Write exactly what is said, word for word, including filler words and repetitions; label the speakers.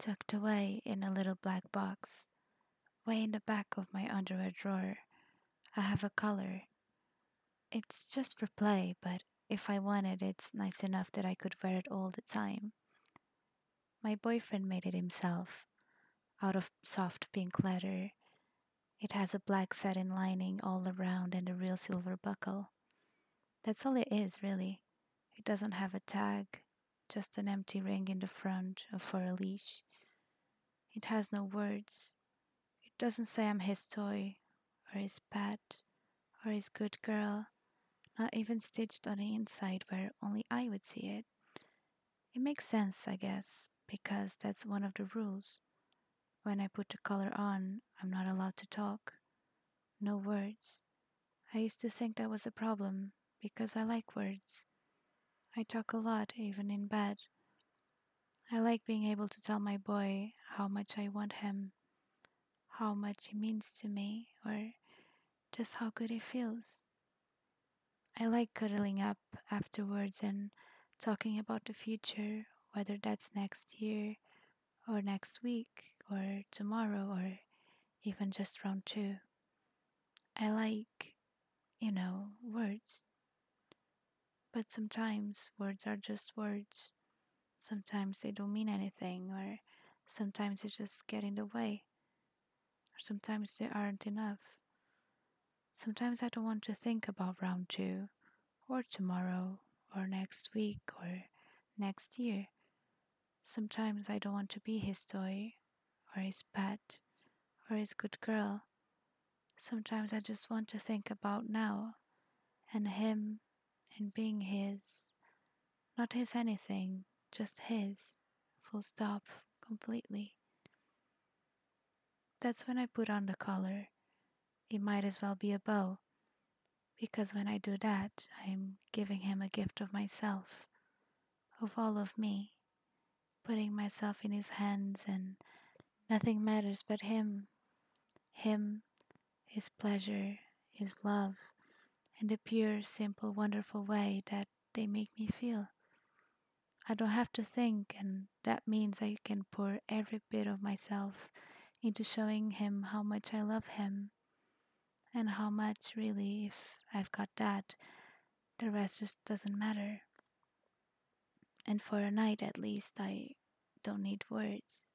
Speaker 1: tucked away in a little black box, way in the back of my underwear drawer. I have a collar. It's just for play, but if I want it, it's nice enough that I could wear it all the time. My boyfriend made it himself, out of soft pink leather. It has a black satin lining all around and a real silver buckle. That's all it is, really. It doesn't have a tag, just an empty ring in the front for a leash. It has no words. It doesn't say I'm his toy, or his pet, or his good girl, not even stitched on the inside where only I would see it. It makes sense, I guess, because that's one of the rules. When I put the collar on, I'm not allowed to talk. No words. I used to think that was a problem because I like words. I talk a lot, even in bed. I like being able to tell my boy how much I want him, how much he means to me, or just how good he feels. I like cuddling up afterwards and talking about the future, whether that's next year, or next week, or tomorrow, or even just round two. I like, you know, words. But sometimes words are just words. Sometimes they don't mean anything, or sometimes they just get in the way, or sometimes they aren't enough. Sometimes I don't want to think about round two, or tomorrow, or next week, or next year. Sometimes I don't want to be his toy, or his pet, or his good girl. Sometimes I just want to think about now, and him, and being his. Not his anything, just his. Full stop, completely. That's when I put on the collar. It might as well be a bow, because when I do that, I'm giving him a gift of myself, of all of me, putting myself in his hands, and nothing matters but him, him, his pleasure, his love, and the pure, simple, wonderful way that they make me feel. I don't have to think, and that means I can pour every bit of myself into showing him how much I love him, and how much, really, if I've got that, the rest just doesn't matter. And for a night at least, I don't need words.